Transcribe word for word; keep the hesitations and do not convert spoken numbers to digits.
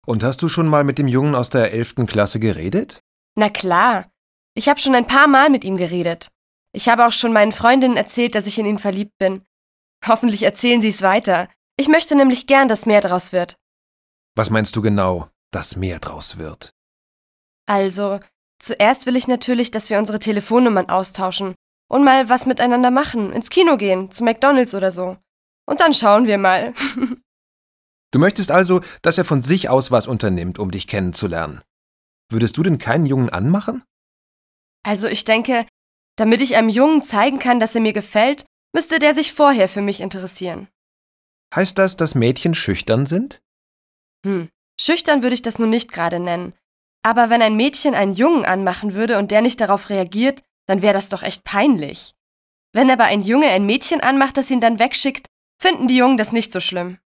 Und hast du schon mal mit dem Jungen aus der elften Klasse geredet? Na klar. Ich habe schon ein paar Mal mit ihm geredet. Ich habe auch schon meinen Freundinnen erzählt, dass ich in ihn verliebt bin. Hoffentlich erzählen sie es weiter. Ich möchte nämlich gern, dass mehr draus wird. Was meinst du genau, dass mehr draus wird? Also, zuerst will ich natürlich, dass wir unsere Telefonnummern austauschen und mal was miteinander machen, ins Kino gehen, zu McDonald's oder so. Und dann schauen wir mal. Du möchtest also, dass er von sich aus was unternimmt, um dich kennenzulernen. Würdest du denn keinen Jungen anmachen? Also ich denke, damit ich einem Jungen zeigen kann, dass er mir gefällt, müsste der sich vorher für mich interessieren. Heißt das, dass Mädchen schüchtern sind? Hm, schüchtern würde ich das nun nicht gerade nennen. Aber wenn ein Mädchen einen Jungen anmachen würde und der nicht darauf reagiert, dann wäre das doch echt peinlich. Wenn aber ein Junge ein Mädchen anmacht, das ihn dann wegschickt, finden die Jungen das nicht so schlimm.